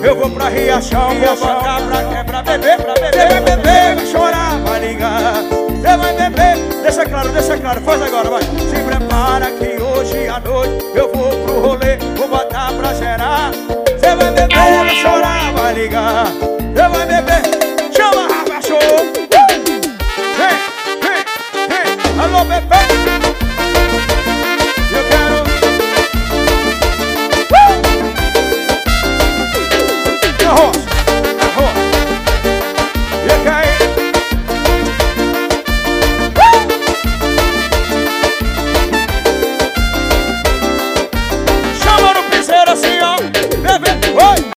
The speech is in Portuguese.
Eu vou pra Riachão, vou botar pra beber. Você vai beber, vai chorar, vai ligar. Você vai beber, deixa claro, faz agora, vai. Se prepara que hoje à noite eu vou pro rolê, vou botar pra gerar. Você vai beber, vai chorar, vai ligar. Você vai beber, chama Rafa Show.